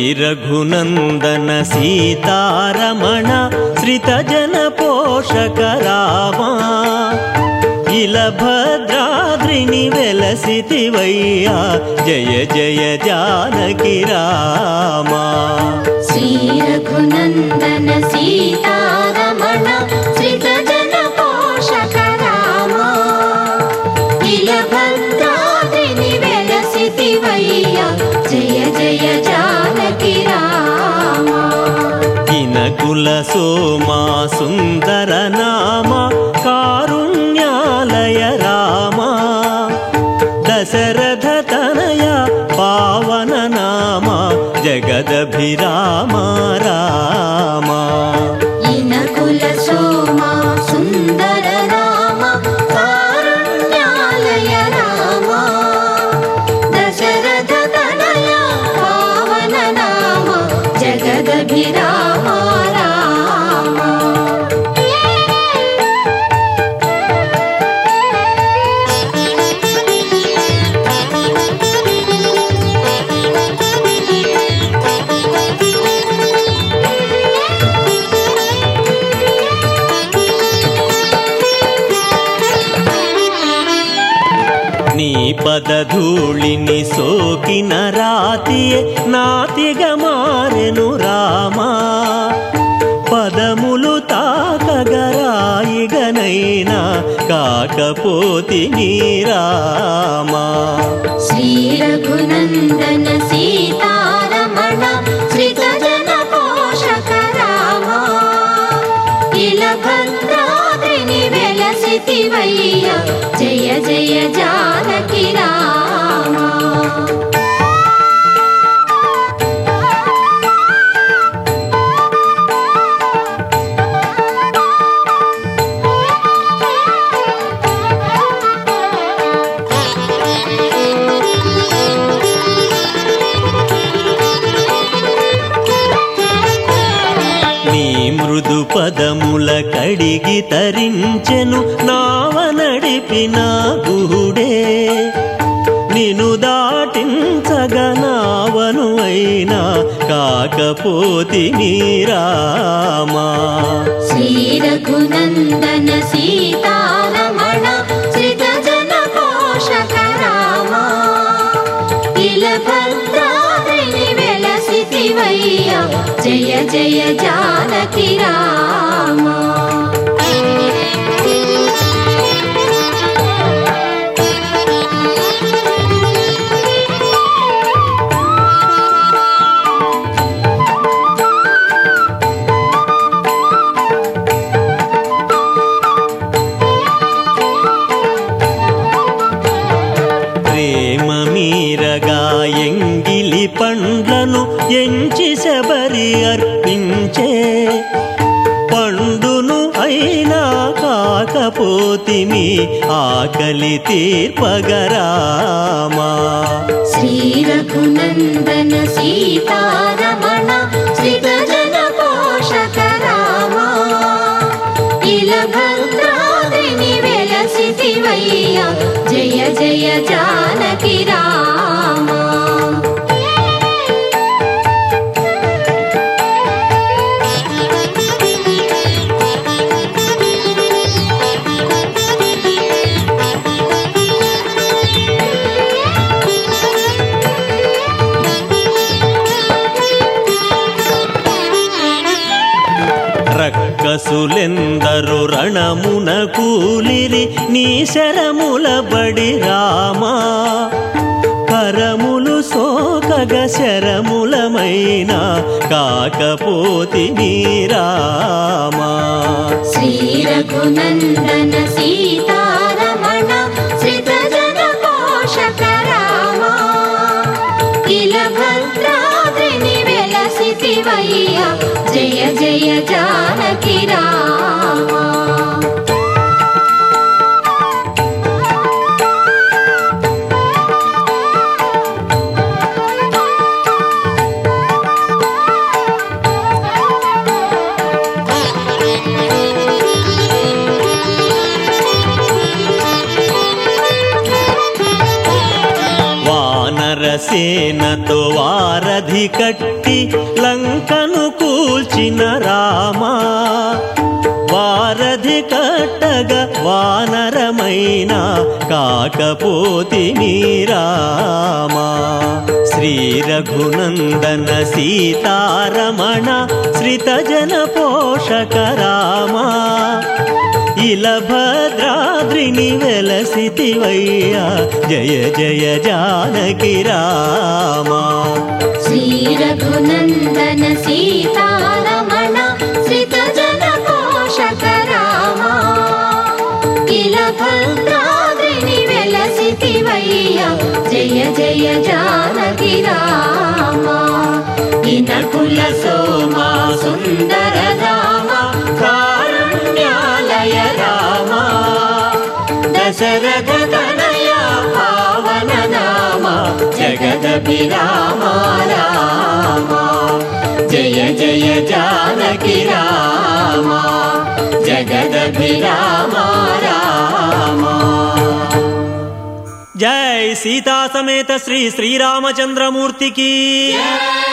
రఘునందన సీతారమణ శ్రితజన పోషక రామా ఇల భద్రాద్రిని వెలసితివయ్యా జయ జయ జానకి రామా శ్రీ రఘునందన సీతారమణ శ్రితజన పోషక రామా ఇల భద్రాద్రిని వెలసితివయ్యా జయ జయ జానకి రామా కినకుల సోమా సుందర నామ కారుణ్యాలయ రామా దశరథ తనయ పావన నామ జగదభిరామ రామా ఇనకుల సోమా సుందర రామ కారుణ్యాలయ రామా దశరథ తనయ పావన నామ జగదభిరామ రామా నీ పదధూళిని సోకిన రాతియే నాతిగా మారెను రామా పదములు తాకగరాయిగనైనా కాకపోతిని రామా శ్రీ రఘునందన సీతారమణ శ్రితజన పోషక రామా ఇల భద్రాద్రిని వెలసితివయ్యా జయ జయ జానకి రామా నీ మృదు పదముల కడిగి తరించెను నావ నడిపిన గుహుడే నిను దాటించగనావను అయినా కాకపోతిని రామా శ్రీ రఘునందన సీతారమణ శ్రితజన పోషక రామా ఇల భద్రాద్రిని వెలసితివయ్యా జయ జయ జానకి రామా ప్రేమ మీరగా ఎంగిలి పండ్లను ఎంచి శబరి అర్పించే పండును అయినా కాకపోతిమి ఆకలి తీర్పగరామా శ్రీ రఘునందన సీతారమణ శ్రితజన పోషక రామా ఇల భద్రాద్రిని వెలసితివయ్యా జయ జయ జానకి రామా రక్కసులెందరు రణమున కూలిరి నీ శరముల బడి రామా కరములు సోకగ శరములమైనా కాకపోతిని రామా శ్రీ రఘునందన సీతారమణ శ్రితజన పోషక రామా ఇల భద్రాద్రిని వెలసితివయ్యా జయ జయ జానకి రామా వానరసేనతో వారధి కట్టి లంకను కూల్చిన రామా వారధి కట్టగా వానరమైన కాకపోతిని రామా శ్రీ రఘునందన సీతారమణ శ్రితజన పోషక రామా ఇల భద్రాద్రిని వెలసితివయ్యా జయ జయ జానకి రామా శ్రీ రఘునందన సీతారమణ శ్రితజన పోషక రామా ఇల భద్రాద్రిని వెలసితివయ్యా జయ జయ జానకి రామా ఇనకుల సోమా సుందర రామా కారుణ్యాలయ రామా దశరథ తనయ పావన నామా జగదభిరామా రామా జయ జయ జానకి రామా జగదభిరామా రామా జై సీతా సమేత శ్రీ శ్రీరామచంద్రమూర్తికి